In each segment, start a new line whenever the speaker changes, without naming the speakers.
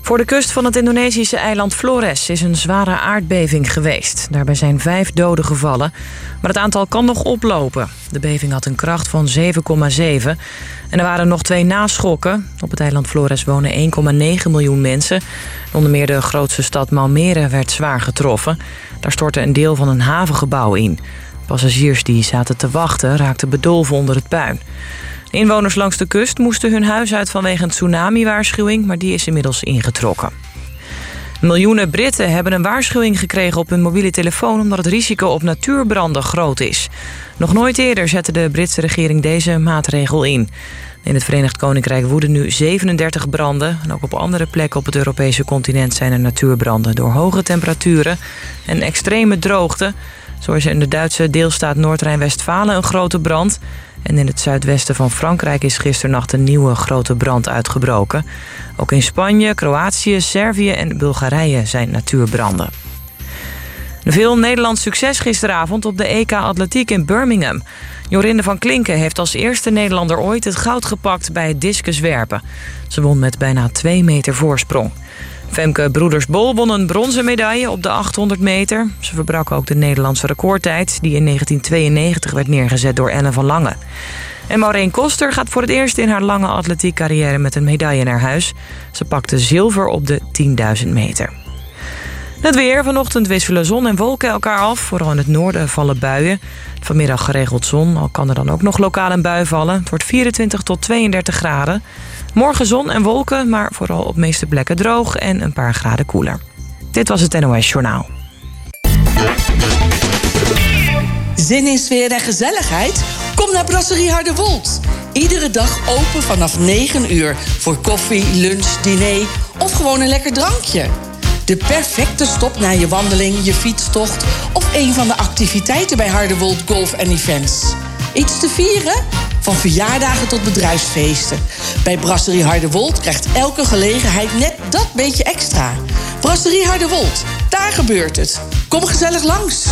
Voor de kust van het Indonesische eiland Flores is een zware aardbeving geweest. Daarbij zijn 5 doden gevallen, maar het aantal kan nog oplopen. De beving had een kracht van 7,7 en er waren nog 2 naschokken. Op het eiland Flores wonen 1,9 miljoen mensen. Onder meer de grootste stad Malmere werd zwaar getroffen. Daar stortte een deel van een havengebouw in. Passagiers die zaten te wachten raakten bedolven onder het puin. De inwoners langs de kust moesten hun huis uit vanwege een tsunami-waarschuwing, maar die is inmiddels ingetrokken. Miljoenen Britten hebben een waarschuwing gekregen op hun mobiele telefoon omdat het risico op natuurbranden groot is. Nog nooit eerder zette de Britse regering deze maatregel in. In het Verenigd Koninkrijk woeden nu 37 branden. En ook op andere plekken op het Europese continent zijn er natuurbranden door hoge temperaturen en extreme droogte. Zo is er in de Duitse deelstaat Noord-Rijn-Westfalen een grote brand. En in het zuidwesten van Frankrijk is gisternacht een nieuwe grote brand uitgebroken. Ook in Spanje, Kroatië, Servië en Bulgarije zijn natuurbranden. Veel Nederlands succes gisteravond op de EK Atletiek in Birmingham. Jorinde van Klinken heeft als eerste Nederlander ooit het goud gepakt bij het discuswerpen. Ze won met bijna 2 meter voorsprong. Femke Broeders-Bol won een bronzen medaille op de 800 meter. Ze verbrak ook de Nederlandse recordtijd die in 1992 werd neergezet door Ellen van Lange. En Maureen Koster gaat voor het eerst in haar lange atletiekcarrière met een medaille naar huis. Ze pakte zilver op de 10.000 meter. Het weer. Vanochtend wisselen zon en wolken elkaar af. Vooral in het noorden vallen buien. Vanmiddag geregeld zon, al kan er dan ook nog lokaal een bui vallen. Het wordt 24 tot 32 graden. Morgen zon en wolken, maar vooral op meeste plekken droog en een paar graden koeler. Dit was het NOS Journaal.
Zin in sfeer en gezelligheid? Kom naar Brasserie Harderwold. Iedere dag open vanaf 9 uur voor koffie, lunch, diner of gewoon een lekker drankje. De perfecte stop na je wandeling, je fietstocht of een van de activiteiten bij Harderwold Golf en Events. Iets te vieren? Van verjaardagen tot bedrijfsfeesten. Bij Brasserie Harderwold krijgt elke gelegenheid net dat beetje extra. Brasserie Harderwold, daar gebeurt het. Kom gezellig langs.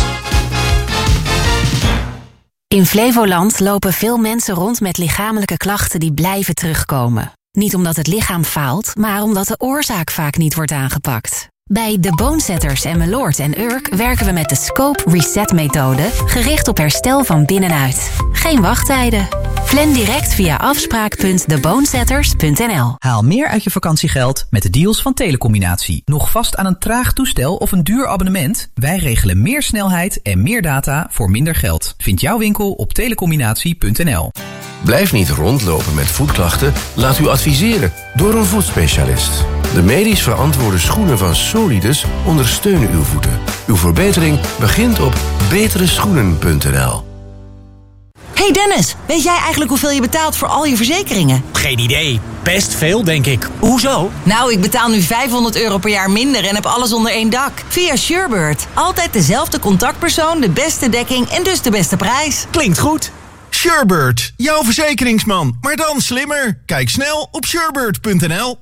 In Flevoland lopen veel mensen rond met lichamelijke klachten die blijven terugkomen. Niet omdat het lichaam faalt, maar omdat de oorzaak vaak niet wordt aangepakt. Bij de Bonesetters en Meloord en Urk werken we met de Scope Reset-methode, gericht op herstel van binnenuit. Geen wachttijden. Plan direct via afspraak.debonesetters.nl.
Haal meer uit je vakantiegeld met de deals van Telecombinatie. Nog vast aan een traag toestel of een duur abonnement? Wij regelen meer snelheid en meer data voor minder geld. Vind jouw winkel op telecombinatie.nl.
Blijf niet rondlopen met voetklachten. Laat u adviseren door een voetspecialist. De medisch verantwoorde schoenen van Solidus ondersteunen uw voeten. Uw verbetering begint op betereschoenen.nl.
Hey Dennis, weet jij eigenlijk hoeveel je betaalt voor al je verzekeringen?
Geen idee. Best veel, denk ik. Hoezo?
Nou, ik betaal nu €500 per jaar minder en heb alles onder één dak. Via Surebird. Altijd dezelfde contactpersoon, de beste dekking en dus de beste prijs.
Klinkt goed.
Surebird, jouw verzekeringsman, maar dan slimmer. Kijk snel op surebird.nl.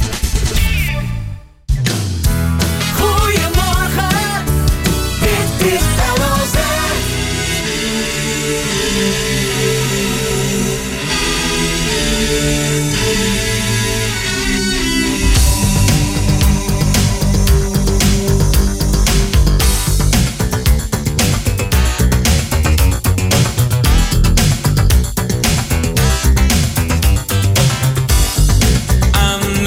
Goedemorgen, dit is LOZ. I'm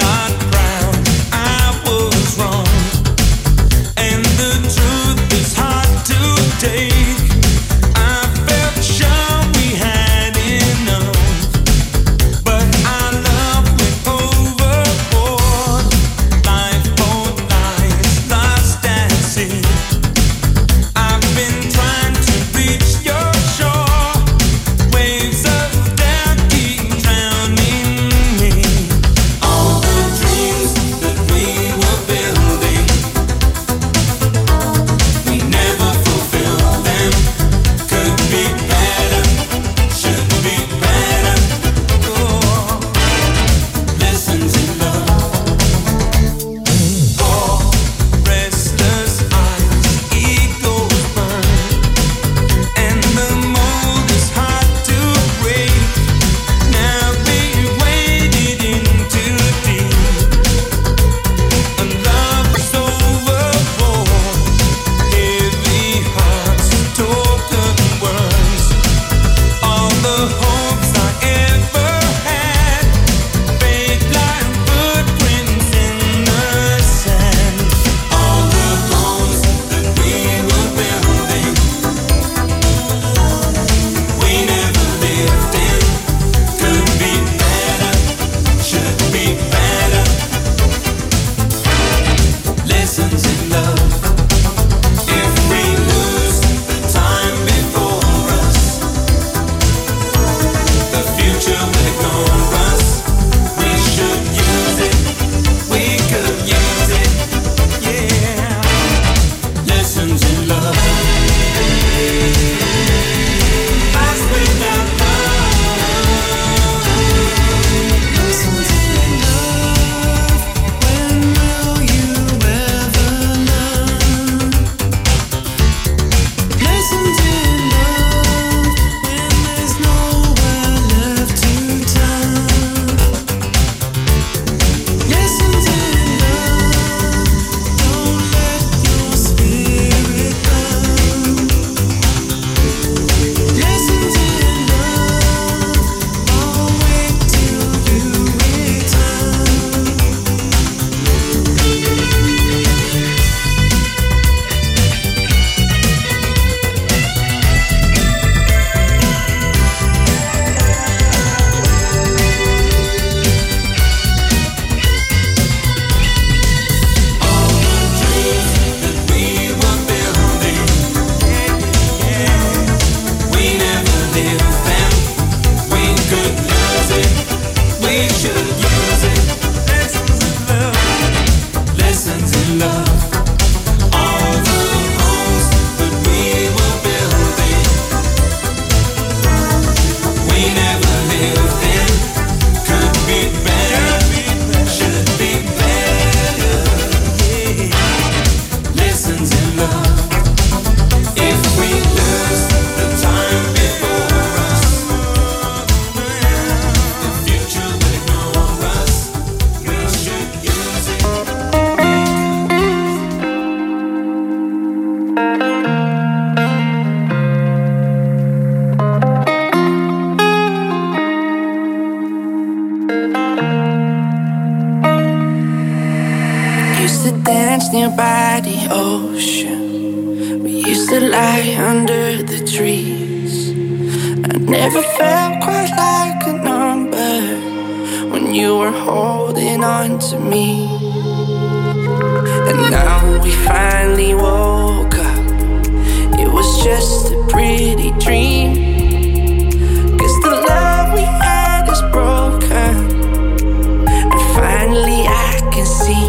used to dance nearby the ocean. We used to lie under the trees. I never felt quite like a number when you were holding on to me. And now we finally woke up. It was just a pretty dream. 'Cause the love we had is broken, and finally I can see.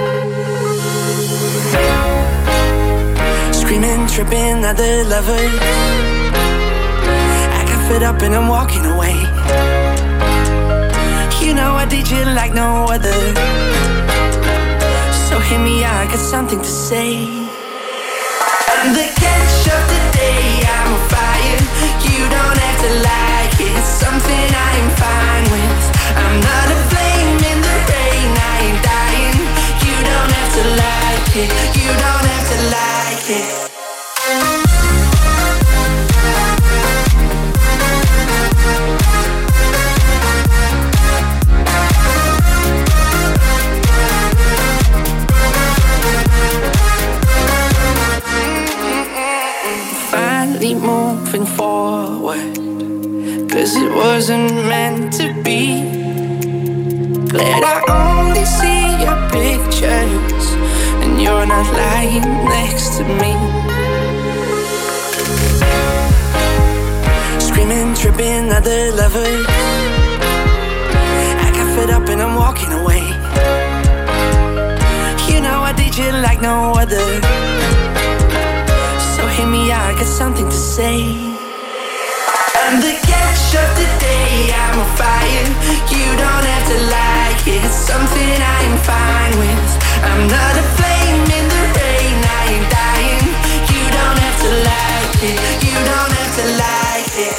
Screaming, tripping, other lovers. I got fed up and I'm walking away. You know I did you like no other. So hear me out, I got something to say. I'm the catch of the day, I'm on fire. You don't have to like it, it's something I am fine with. I'm not a flame in the rain, I ain't dying. You don't have to like it, you don't have to like it. Moving forward, 'cause it wasn't meant to be. Glad I only see your pictures and you're not lying next to me. Screaming, tripping, other lovers. I got fed up and I'm walking away. You know I did you like no other. Hear me out, I got something to say. I'm the catch of the day, I'm on fire. You don't have to like it, it's something I am fine with. I'm not a flame in the rain, I ain't dying. You don't have to like it, you don't have to like it.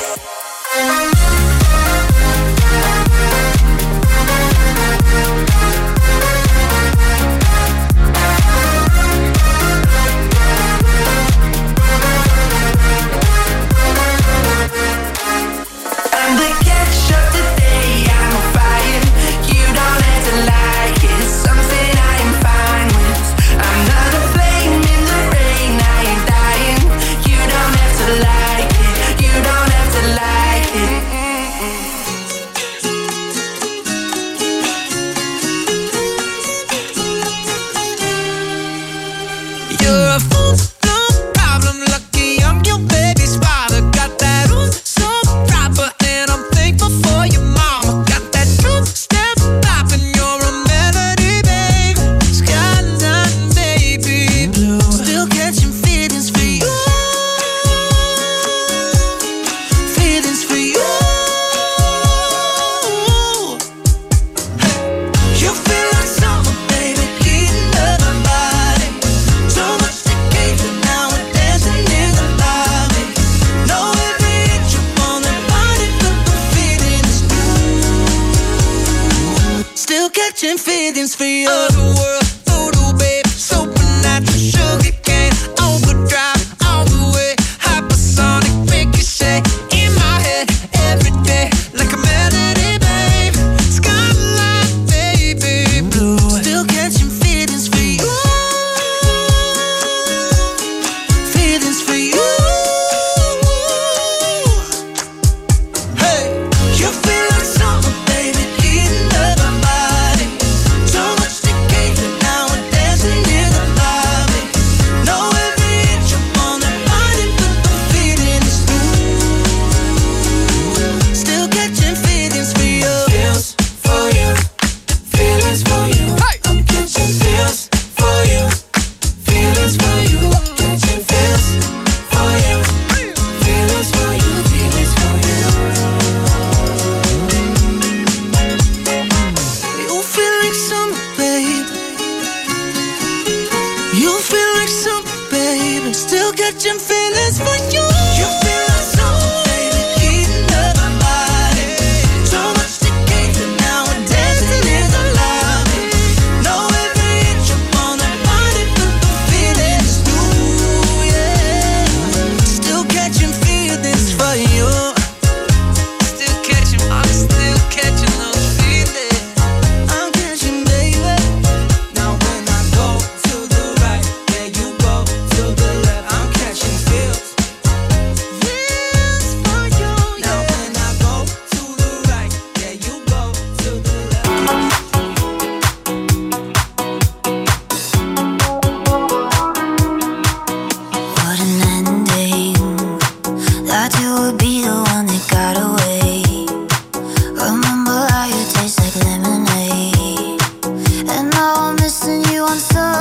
on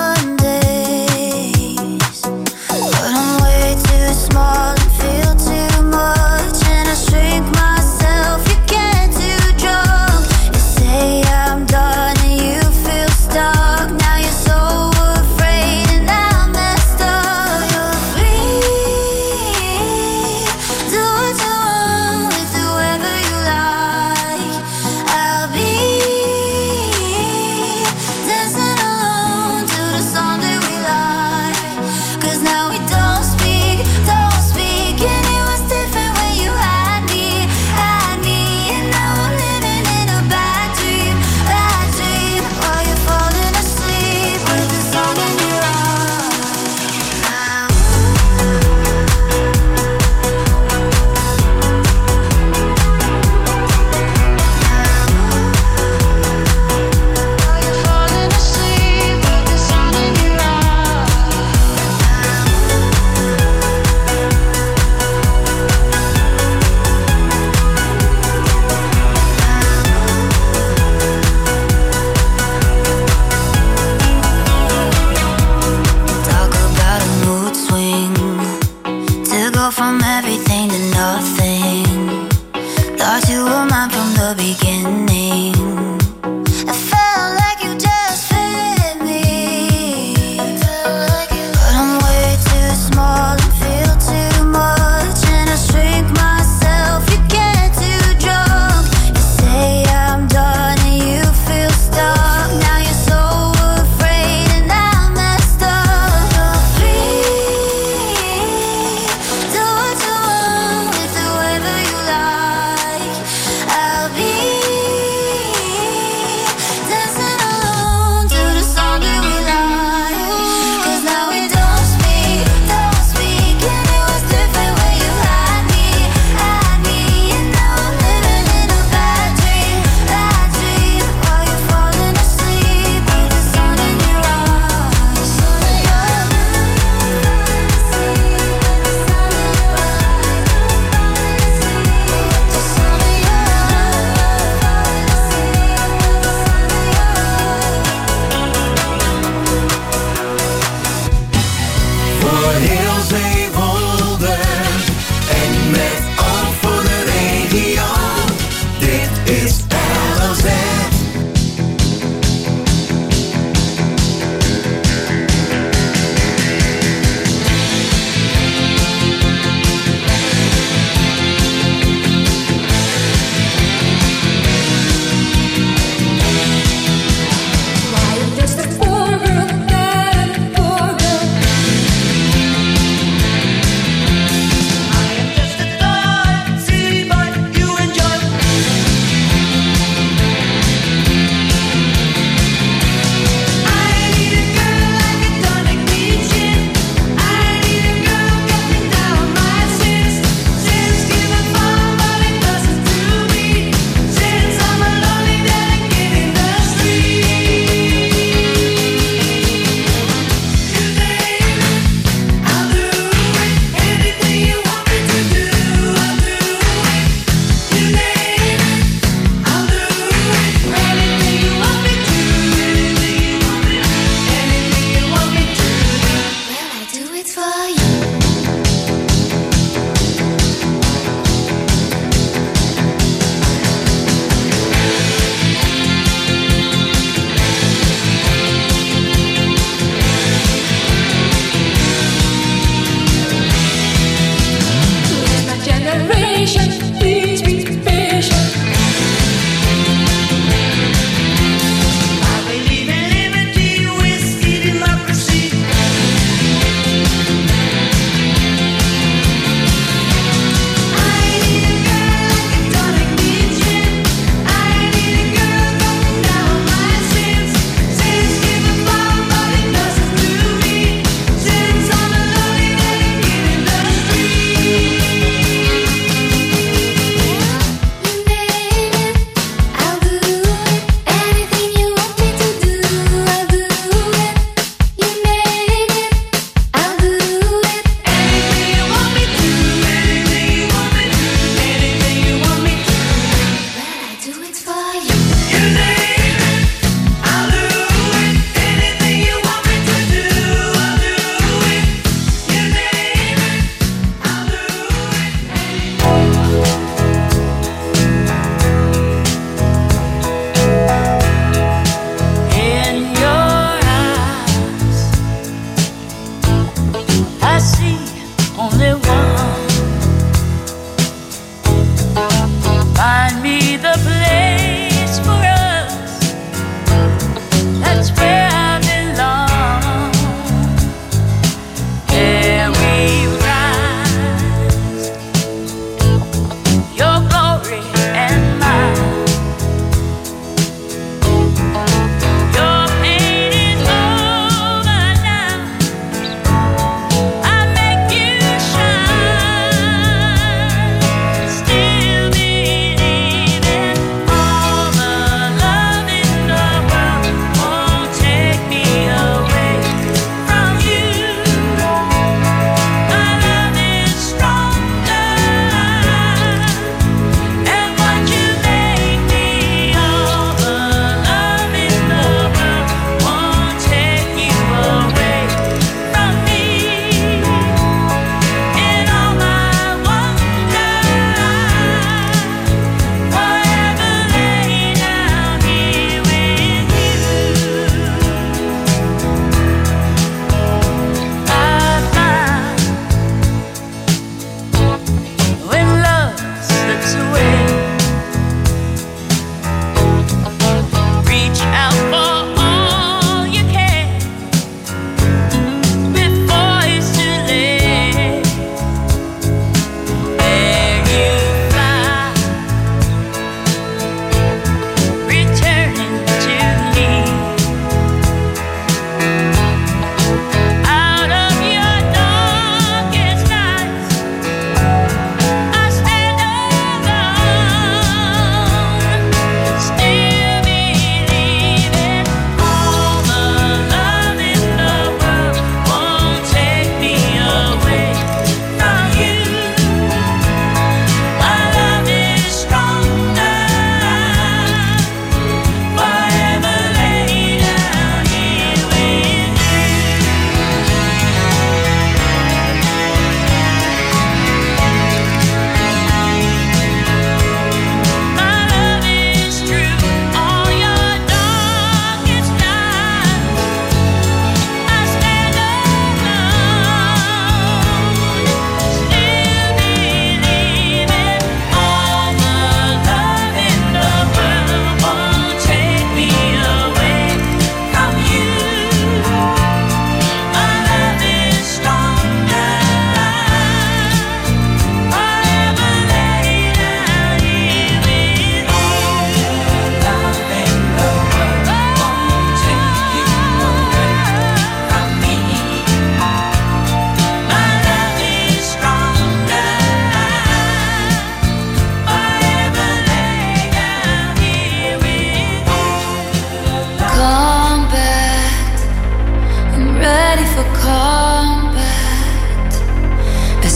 Sundays, but I'm way too small and feel too much, and I shrink myself. You get too drunk. You say I'm done and you feel stuck. Now you're so afraid and I'm messed up. You're free. Do what you want with whoever you like. I'll be dancing alone to the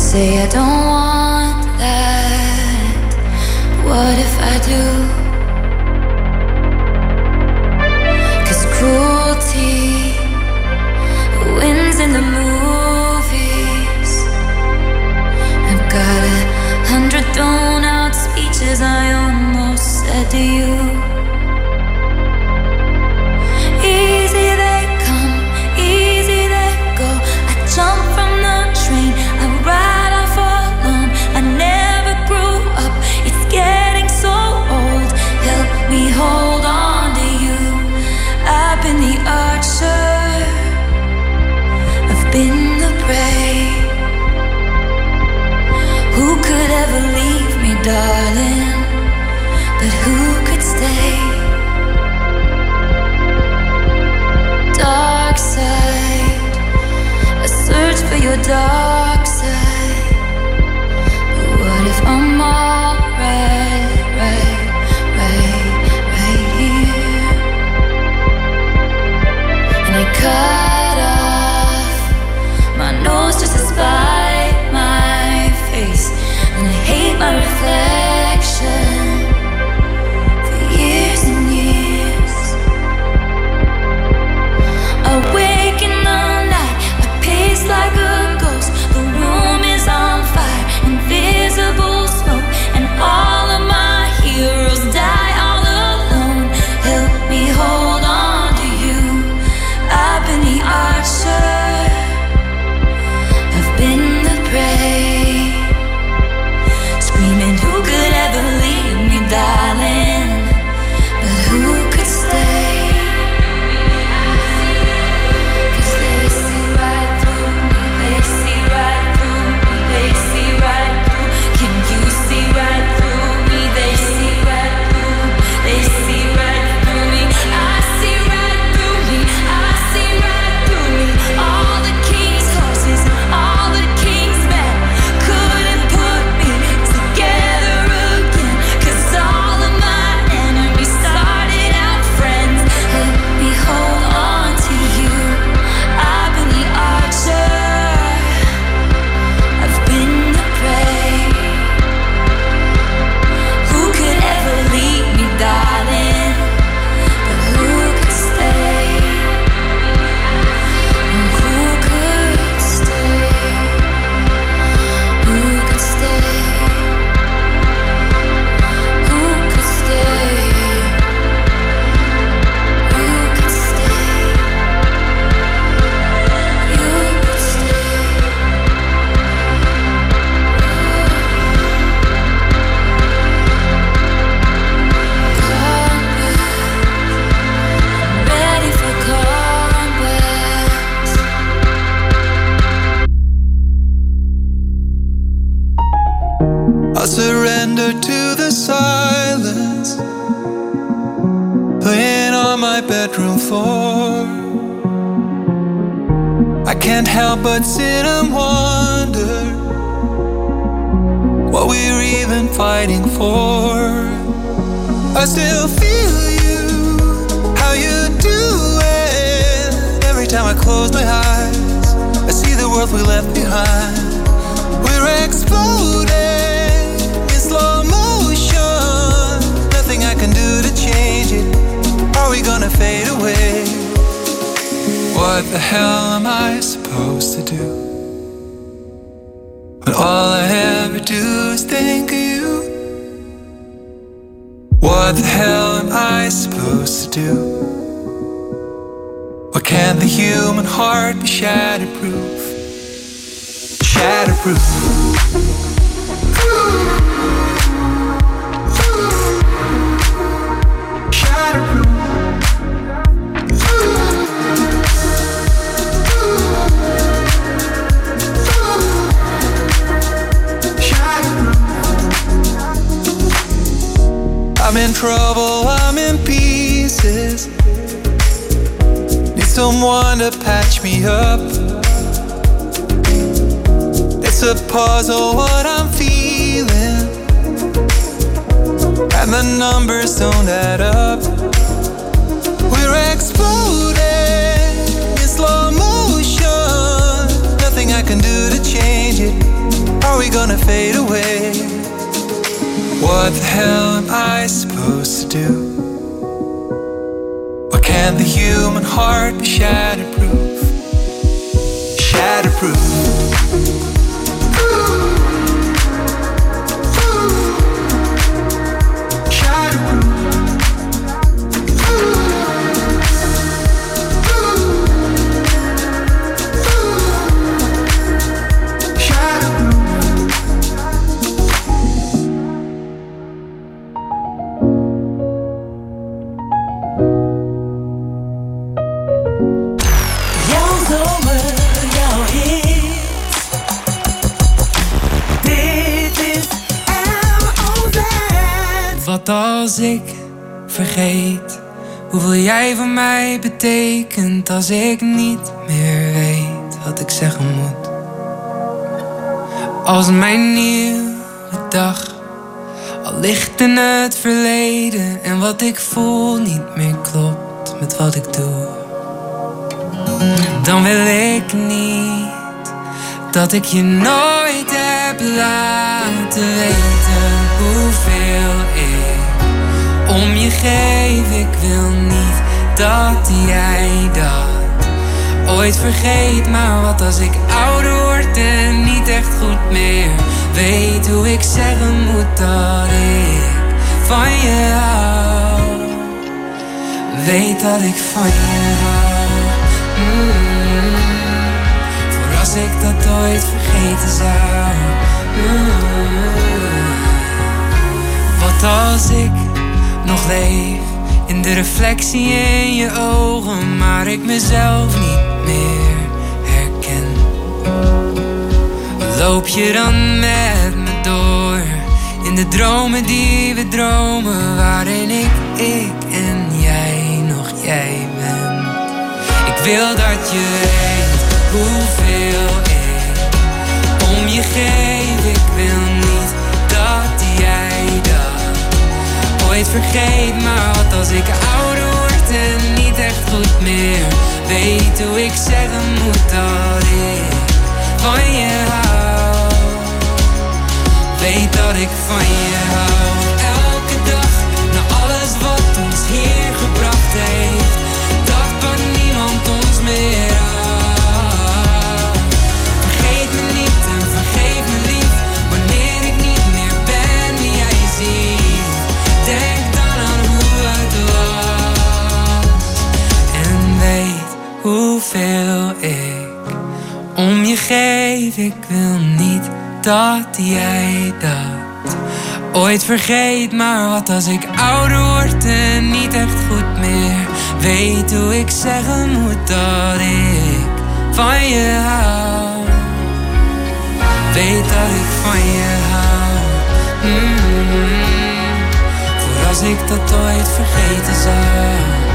say I don't want that. What if I do? 'Cause cruelty wins in the movies. I've got 100 thrown out speeches I almost said to you. Easy they come, easy they go. I jump from the train, I ride off alone. I never grew up, it's getting so old. Help me hold on to you. I've been the archer, I've been the prey. Who could ever leave me, darling? But who could stay? Dark side, I search for your dark side. But what if I'm alright, right here? And I cut off my nose just to spite my face. And I hate my reflection for years and years. Awake in the night, I pace like a ghost. The room is on fire, invisible smoke. And all of my heroes die all alone. Help me hold on to you. I've been the archer, I've been the prey. Screaming, who could ever leave me, darling? But who could stay? 'Cause they see right through me, they see right through me, they see right through. Can you see right through me? They see right through, they see right through me. I see right through me, I see right through me. All the king's horses, all the king's men couldn't put me together again. 'Cause all of my enemies started out friends. Let me hold on to you. I've been the archer, I've been the prey. Who could ever leave me, darling? But who could stay? And who could stay? Who could stay? Who could stay? Who could stay? You could stay. Ready for combat.
I'll surrender to the silence, laying on my bedroom floor. I can't help but sit and wonder what we're even fighting for. I still feel you, how you do it. Every time I close my eyes, I see the world we left behind. We're exploding in slow motion. Nothing I can do to change it. Are we gonna fade away? What the hell am I supposed to do when all I ever do is think of you? What the hell am I supposed to do? Or can't the human heart be shatterproof? Shatterproof. I'm in trouble, I'm in pieces. Need someone to patch me up. It's a puzzle what I'm feeling, and the numbers don't add up. We're exploding in slow motion. Nothing I can do to change it. What the hell am I supposed to do? Why can't the human heart be shatterproof? Shatterproof.
Wat als ik vergeet hoeveel jij voor mij betekent, als ik niet meer weet wat ik zeggen moet. Als mijn nieuwe dag al ligt in het verleden en wat ik voel niet meer klopt met wat ik doe, dan wil ik niet dat ik je nooit heb laten weten hoeveel ik om je geef. Ik wil niet dat jij dat ooit vergeet. Maar wat als ik ouder word en niet echt goed meer weet hoe ik zeggen moet dat ik van je hou. Weet dat ik van je hou. Voor als ik dat ooit vergeten zou. Wat als ik nog leef in de reflectie in je ogen, maar ik mezelf niet meer herken. Loop je dan met me door in de dromen die we dromen, waarin ik en jij nog jij bent. Ik wil dat je weet hoeveel ik om je geef. Ik wil niet dat jij dat ooit vergeet. Maar wat als ik ouder word en niet echt goed meer weet hoe ik zeggen moet dat ik van je hou. Weet dat ik van je hou. Elke dag, na alles wat ons hier gebracht heeft, dat kan niemand ons meer aan. Vergeet me niet en vergeef me lief, wanneer ik niet meer ben wie jij ziet. Denk dan aan hoe het was en weet hoeveel ik om je geef. Ik wil niet dat jij dat ooit vergeet. Maar wat als ik ouder word en niet echt goed meer weet hoe ik zeggen moet dat ik van je hou. Weet dat ik van je hou. Voor als ik dat ooit vergeten zou.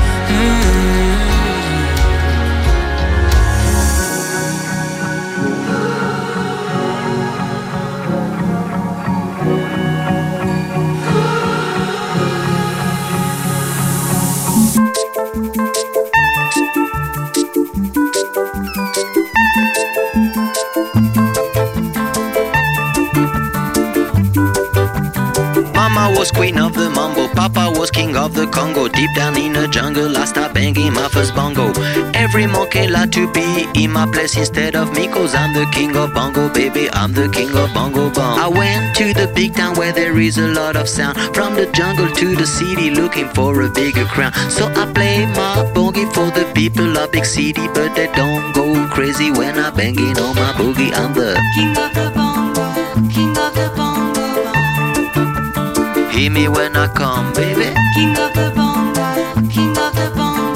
Mama was queen of the mambo, Papa was king of the Congo. Deep down in the jungle, I start banging my first bongo. Every monkey like to be in my place instead of me, 'cause I'm the king of bongo, baby, I'm the king of bongo bong. I went to the big town where there is a lot of sound. From the jungle to the city, looking for a bigger crown. So I play my boogie for the people of big city, but they don't go crazy when I'm banging on my boogie. I'm the king of the bongo, king of the bongo. Hear me when I come, baby. King of the bongo, king of the bongo.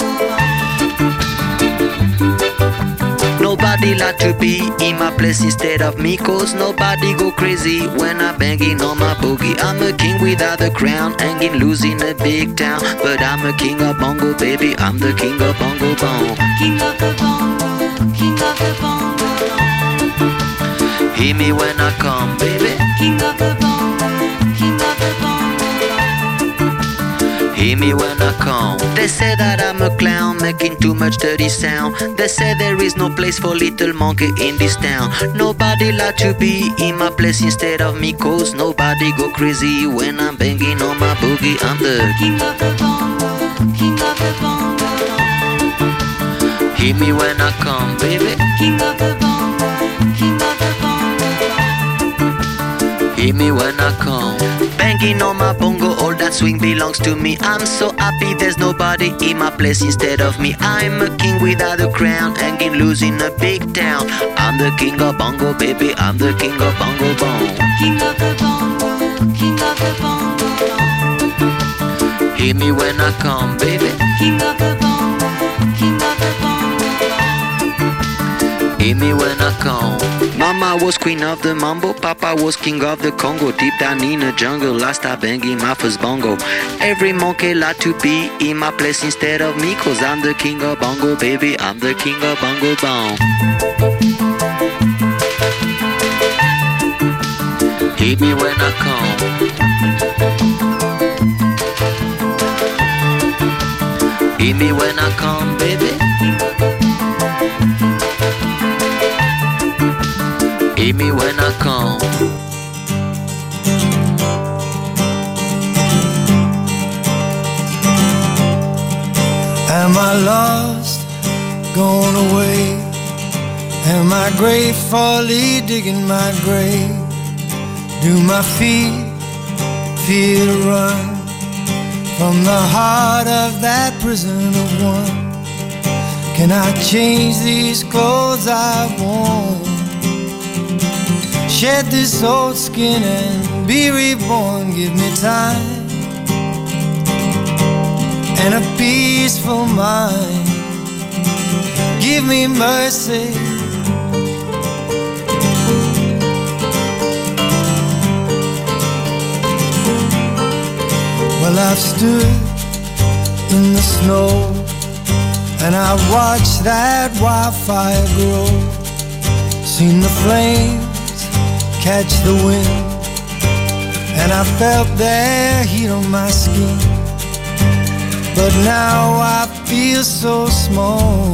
Nobody like to be in my place instead of me, 'cause nobody go crazy when I'm banging on my boogie. I'm a king without a crown, hanging loose in a big town, but I'm a king of bongo, baby, I'm the king of bongo bong. King of the bongo, king of the bongo. Hear me when I come, baby. King of the bongo, king of the bongo. Hear me when I come. They say that I'm a clown, making too much dirty sound. They say there is no place for little monkey in this town. Nobody like to be in my place instead of me, cause nobody go crazy when I'm banging on my boogie. I'm the king of the bongo, king of the bongo. Hear me when I come, baby. King of the bongo, king of the bongo. Hear me when I come. Banging on my bongo, all that swing belongs to me. I'm so happy there's nobody in my place instead of me. I'm a king without a crown, hanging loose in a big town. I'm the king of bongo, baby. I'm the king of bongo bong. King of the bongo, king of the bongo bong. Hear me when I come, baby. King of the bongo, king of the bongo bong. Hear me when I come. Mama was queen of the mambo, Papa was king of the Congo. Deep down in the jungle, I start banging my first bongo. Every monkey like to be in my place instead of me, cause I'm the king of bongo, baby. I'm the king of bongo bong. Hit me when I come. Hit me when I come, baby. Hit me when I come.
Am I lost, gone away? Am I gratefully digging my grave? Do my feet feel to run from the heart of that prison of one? Can I change these clothes I worn? Shed this old skin and be reborn. Give me time and a peaceful mind. Give me mercy. Well, I've stood in the snow and I've watched that wildfire grow. Seen the flames catch the wind, and I felt their heat on my skin. But now I feel so small,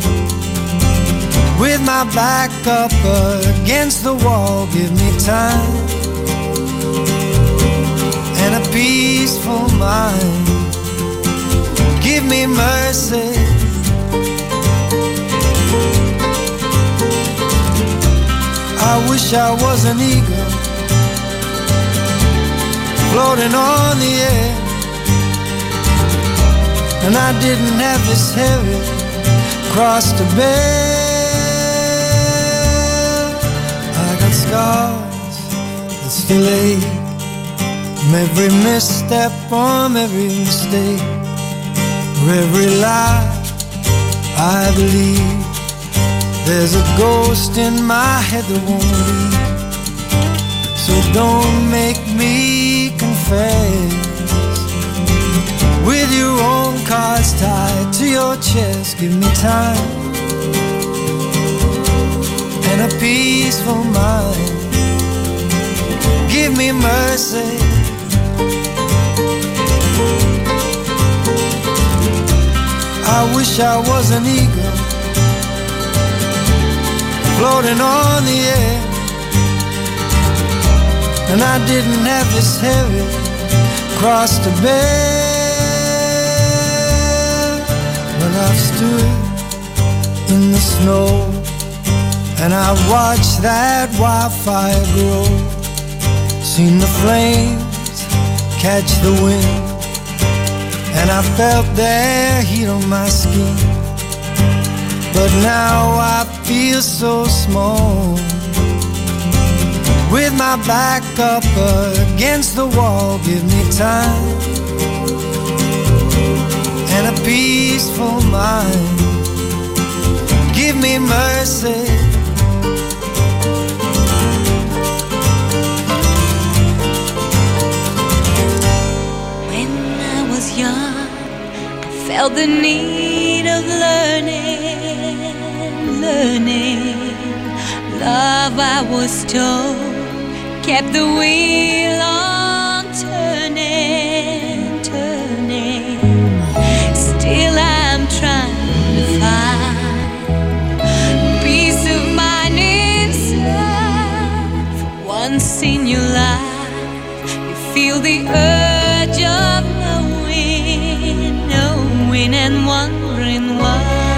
with my back up against the wall. Give me time and a peaceful mind. Give me mercy. I wish I was an eagle floating on the air, and I didn't have this heavy cross to bear. I got scars that still ache from every misstep, from every mistake, for every lie I believe. There's a ghost in my head that won't leave. So don't make me confess with your own cards tied to your chest. Give me time and a peaceful mind. Give me mercy. I wish I was an eagle floating on the air, and I didn't have this heavy cross to bear. When I've stood in the snow and I've watched that wildfire grow, seen the flames catch the wind, and I felt their heat on my skin. But now I feel so small, with my back up against the wall. Give me time and a peaceful mind. Give me mercy.
When I was young, I felt the need of learning. Love, I was told, kept the wheel on turning. haven't seen you live, you feel the urge of knowing and wondering why.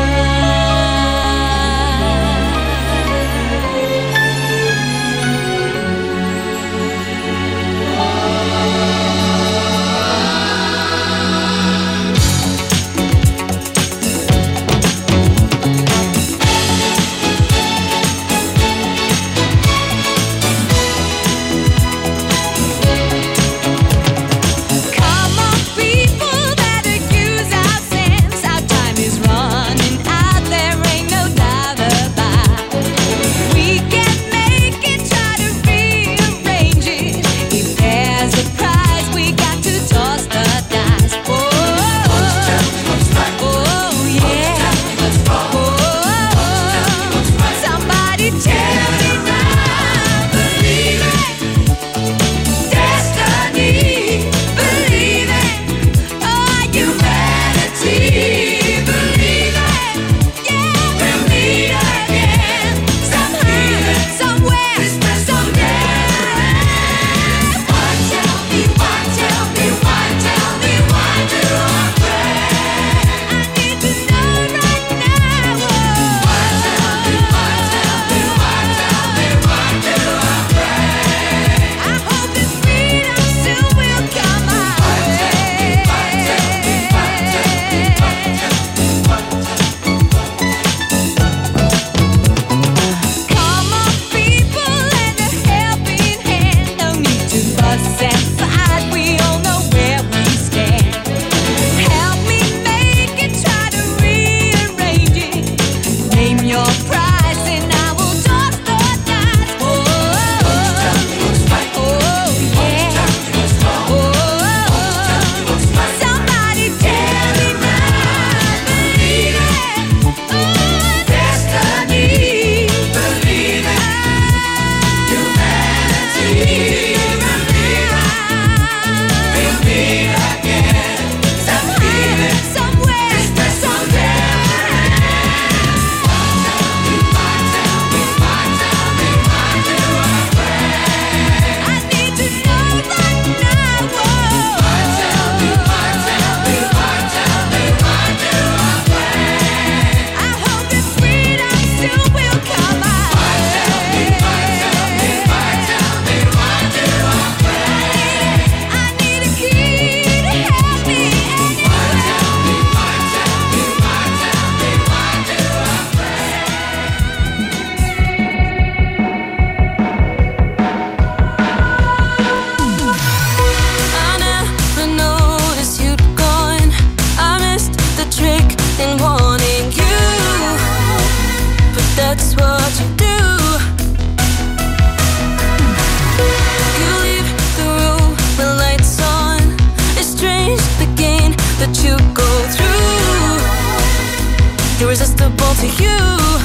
Irresistible to you,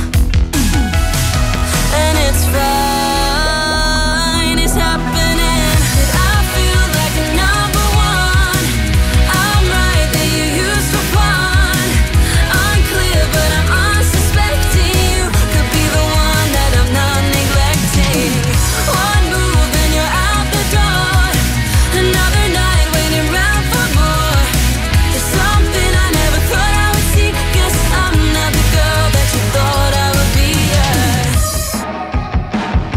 and it's fine, it's happening. I feel like a number one. I'm right that you used for fun. Unclear, but I'm unsuspecting. You could be the one that I'm not neglecting. One move and you're out the door. Another night waiting around for more. There's something I never thought I would see. Guess I'm not the girl that you thought I would be.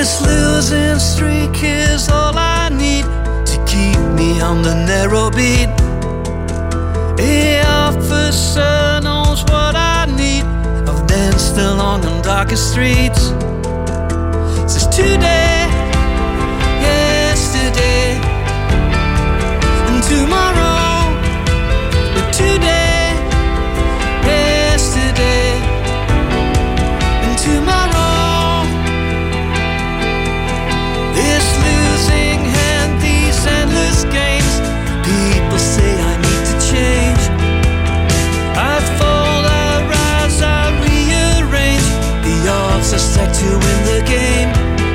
This losing streak is all I need to keep me on the narrow beat. The officer knows what I need. I've danced along on darker streets since today, yesterday, and tomorrow. But today, yesterday, and tomorrow. This losing hand, these endless games. People say I need to change. I fall, I rise, I rearrange. The odds are stacked to win the game.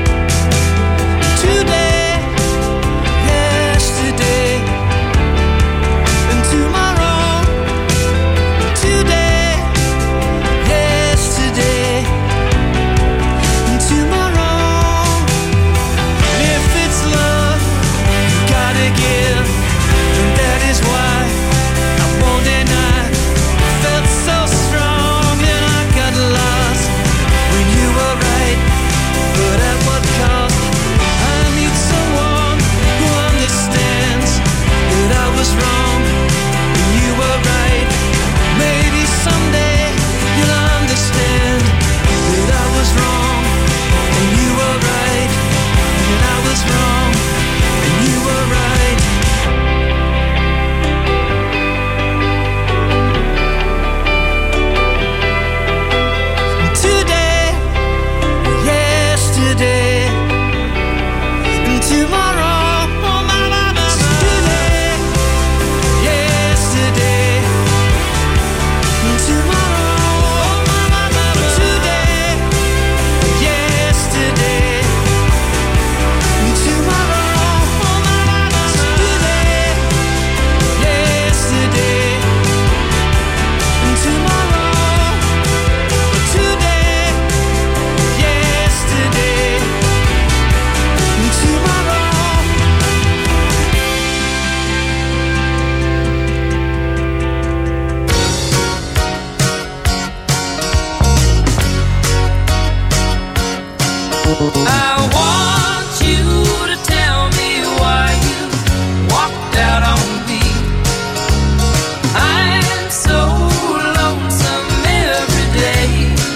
Today, yesterday, and tomorrow. Today, yesterday, and tomorrow. And if it's love you gotta give, then that is why I won't deny. I felt so strong and I got lost when you were right, but at what cost? I need someone who understands that I was wrong and you were right. Maybe someday you'll understand that I was wrong and you were right, and I was wrong and you were right. Today, yesterday, and tomorrow. Oh, my, my, my, my. Today, yesterday, and tomorrow. Oh, my, my, my, my. Today, yesterday, and tomorrow. Oh, my, my, my, my. Today, yesterday, and tomorrow. Today, yesterday, and tomorrow.
I want you to tell me why you walked out on me. I'm so lonesome every day.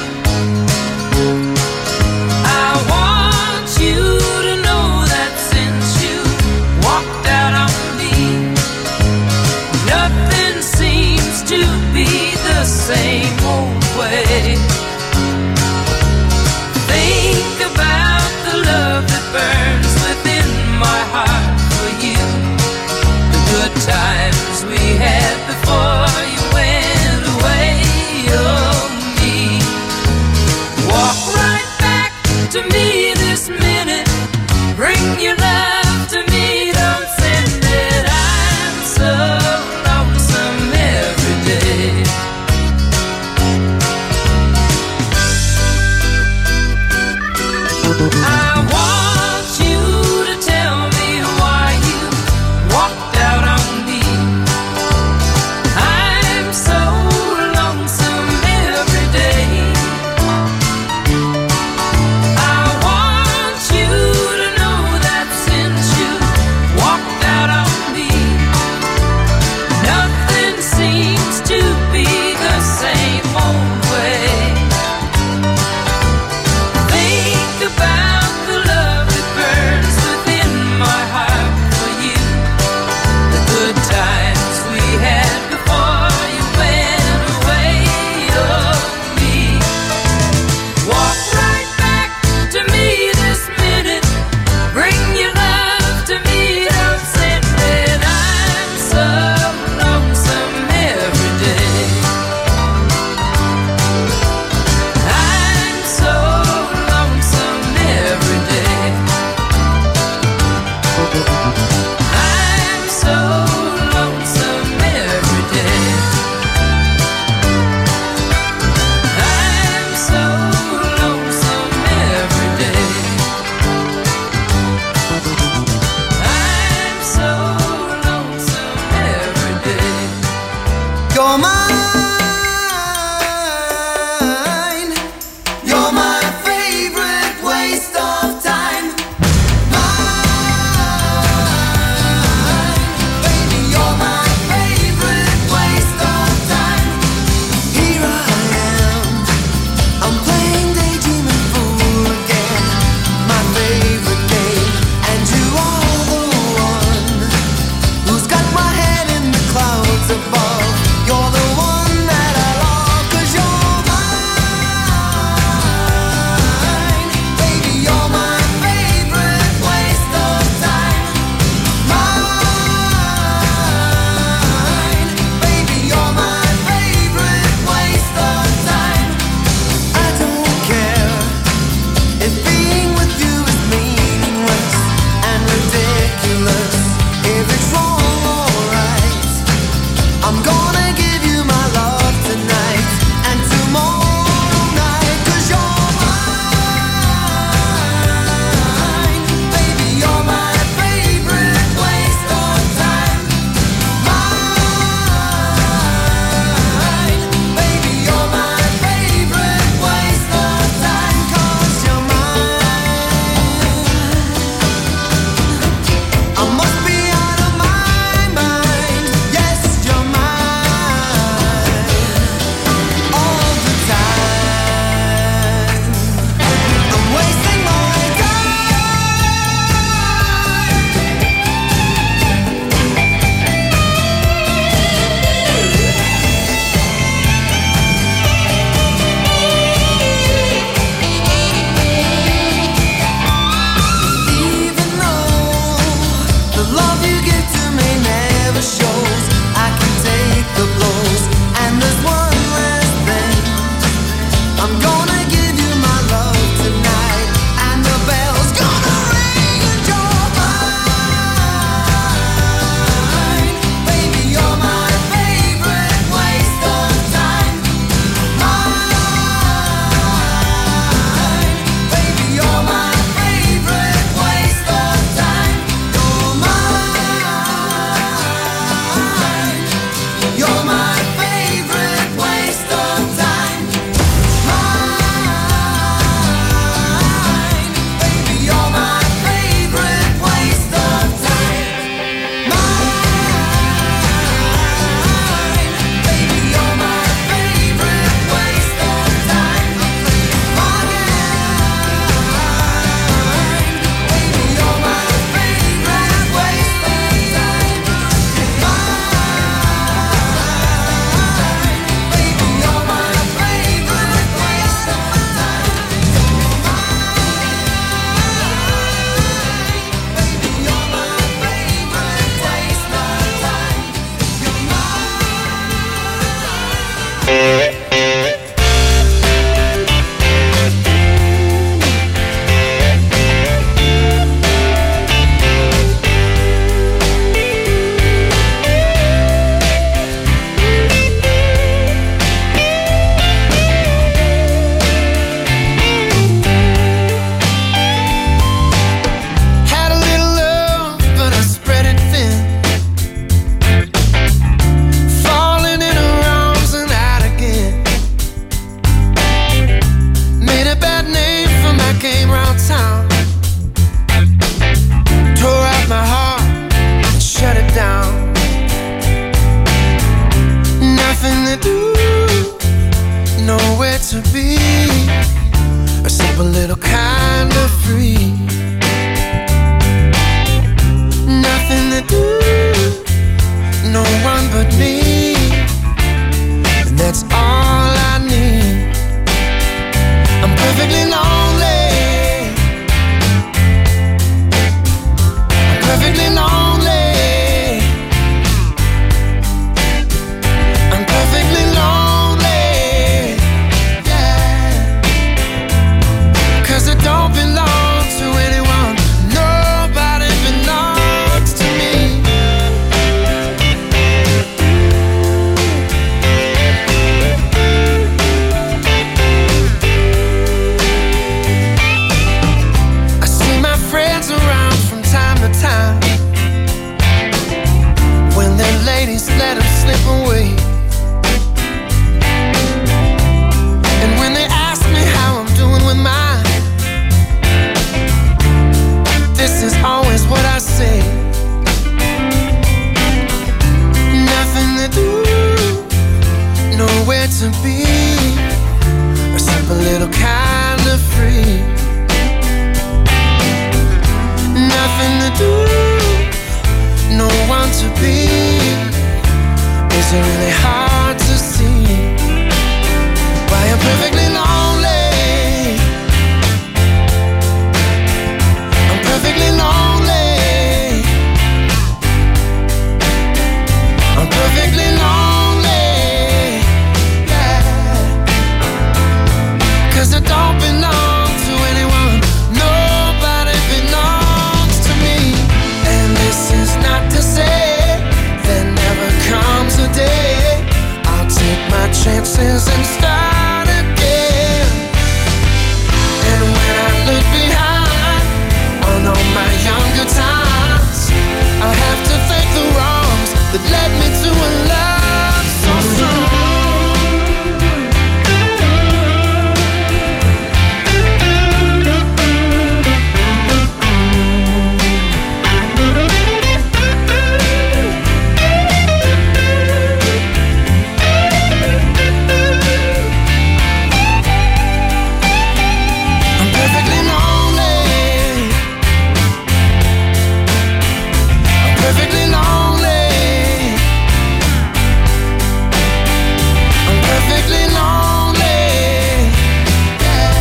I want you to know that since you walked out on me, nothing seems to be the same old way. Think about the love that burns within my heart for you. The good times we had before you went away. Oh, me. Walk right back to me this minute. Bring your love to me. Don't send it. I'm so lonesome every day. I want you to tell me why you walked out on me. I'm so lonesome every day. I want you to know that since you walked out on me, nothing seems to be the same old way. Think about the love
kind of free. Nothing to do, no one but me, and that's all I need. I'm perfectly lonely, I'm perfectly lonely, I'm perfectly lonely, yeah. 'Cause I don't belong to anyone, nobody belongs to me. I see my friends around from time to time. When their ladies let them slip away, and when they ask me how I'm doing with mine, this is always what I say. Nothing to do, nowhere to be, a simple little kind of free. Nothing to do, no one to be. Is it really hard to see why I'm perfectly lonely? I'm perfectly lonely, I'm perfectly lonely, yeah. 'Cause I don't belong to anyone, nobody belongs to me. And this is not to say there never comes a day I'll take my chances and start again. And when I look behind on all my younger times, I'll have to thank the wrongs that led me to a love so strong. I'm perfectly lonely, I'm perfectly lonely, I'm perfectly lonely, yeah.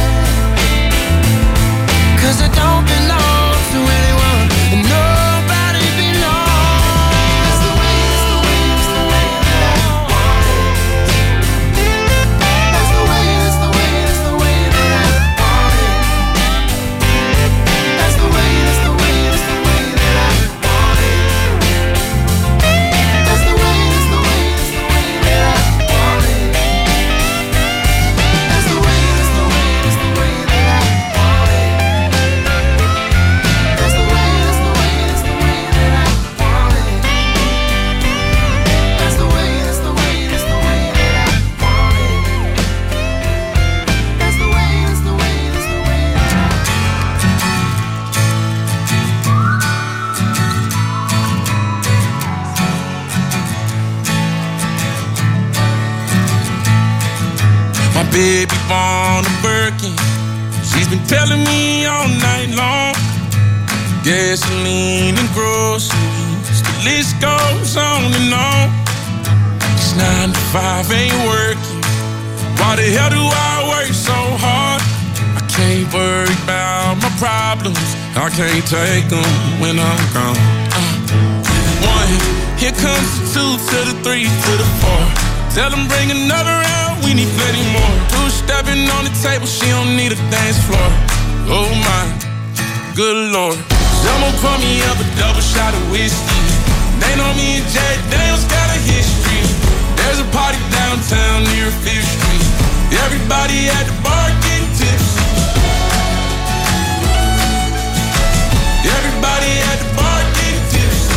'Cause I don't belong to anyone, and nobody belongs. That's the way, that's the way, that's the way that I want it. That's the way, that's the way, that's the way that I want it. That's the way, that's the way, that's the way that I want it. That's the way, that's the way, that's the way that I want it. That's the way, that's the way, that's the way that I want it. That's the way, that's the way, that's the way that I want it. That's the way, that's the way, that's the way that I want it. That's the way, that's the way, that's the way that I
My baby born a Birkin. She's been telling me all night long. Gasoline and groceries, the list goes on and on. It's 9 to 5, ain't working. Why the hell do I work so hard? I can't worry about my problems, I can't take them when I'm gone. 1, here comes the 2 to the 3 to the 4. Tell them bring another round, we need plenty more. 2 stepping on the table, she don't need a dance floor. Oh my, good lord. Someone pour me up a double shot of whiskey. They know me and Jack Daniels got a history. There's a party downtown near 5th Street. Everybody at the bar getting tipsy. Everybody at the bar getting tipsy.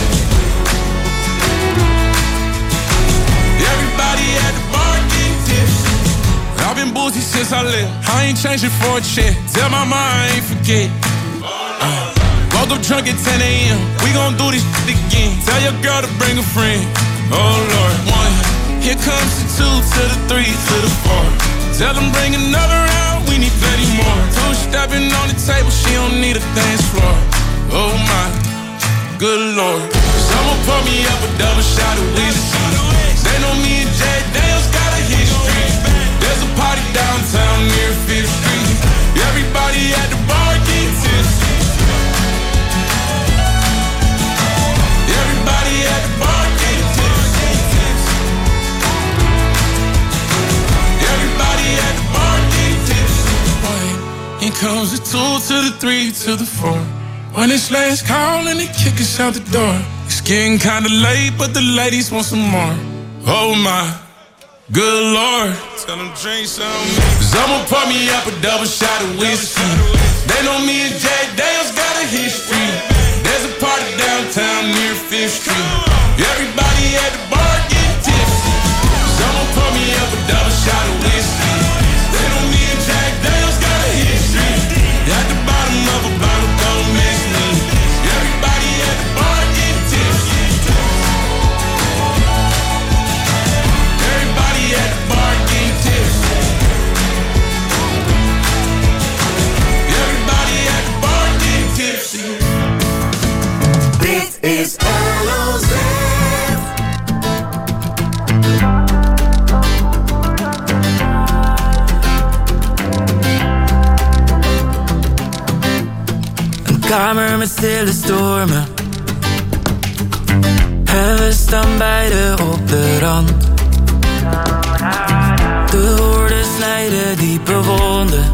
Everybody at the bar getting tipsy. I've been boozy since I left. I ain't changing for a check. Tell my mom I ain't forget. Woke up drunk at 10 a.m. We gon' do this shit again. Tell your girl to bring a friend. Oh Lord. 1, here comes the 2 to the 3 to the 4. Tell them bring another round. we need plenty more. Two-stepping on the table, she don't need a dance floor. Oh my, good Lord. Someone pour me up a double shot of whiskey. They know me and Jay Daniels got a history. There's a party downtown near 5th Street. Everybody at the bar get tipsy. Everybody at the bar get tipsy. Everybody at the bar get tipsy. Here comes the 2 to the 3 to the 4. When it's last call and they kick us out the door. It's getting kinda late, but the ladies want some more. Oh my, good Lord. Tell them drink some. Someone pour me up a double shot of whiskey. They know me and Jay Daniels got a history. There's a party downtown near 5th Street. Everybody at the bar get tipsy. Someone pour me up a double shot of whiskey. They know me and Jack Daniels got a history. At the bottom of a bottle, don't miss me. Everybody at the bar get tipsy. Everybody at the bar get tipsy. Everybody at the bar get tipsy.
Dit is LOZ.
Een kamer met stille stormen. En we staan beiden op de rand. De woorden snijden diepe wonden.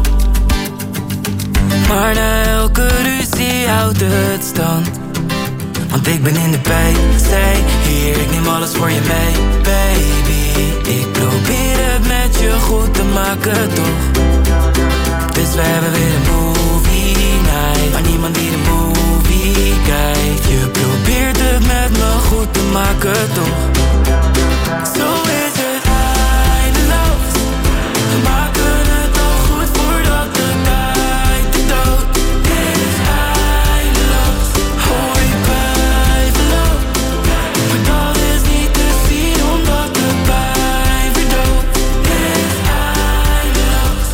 Maar na elke ruzie houdt het stand. Want ik ben in de pijn, zij hier. Ik neem alles voor je mee, baby. Ik probeer het met je goed te maken, toch? Dus we hebben weer een movie night. Maar niemand die de movie kijkt. Je probeert het met me goed te maken, toch? Zo is het eindeloos. We maken het al goed voordat de tijd de dood. Dit is eindeloos. Hoor je blijven lopen. Maar dat is niet te zien omdat de pijn verdooft. Dit is eindeloos.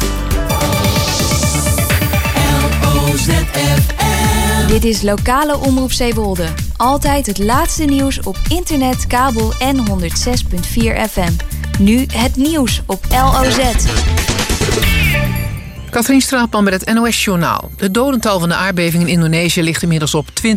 LOZFM. Dit is lokale omroep Zeewolde. Altijd het laatste nieuws op internet, kabel en 106.4 FM. Nu het nieuws op LOZ.
Katrien Straatman met het NOS-journaal. Het dodental van de aardbeving in Indonesië ligt inmiddels op 20.